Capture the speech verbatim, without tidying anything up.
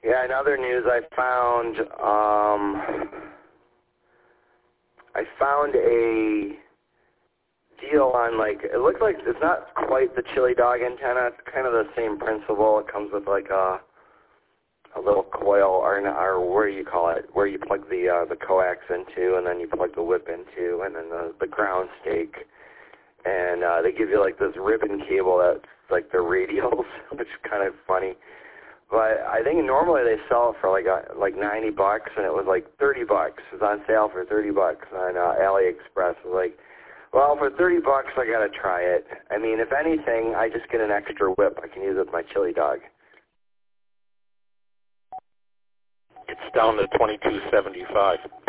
Yeah, in other news, I found um, I found a deal on, like, it looks like it's not quite the chili dog antenna. It's kind of the same principle. It comes with like a a little coil, or, or what do you call it, where you plug the uh, the coax into, and then you plug the whip into, and then the, the ground stake. And uh, they give you like this ribbon cable that's like the radials, which is kind of funny. But I think normally they sell it for like a, like ninety bucks, and it was like thirty bucks. It was on sale for thirty bucks on uh, AliExpress. I was like, well, for thirty bucks, I gotta try it. I mean, if anything, I just get an extra whip. I can use it with my chili dog. It's down to twenty-two seventy-five.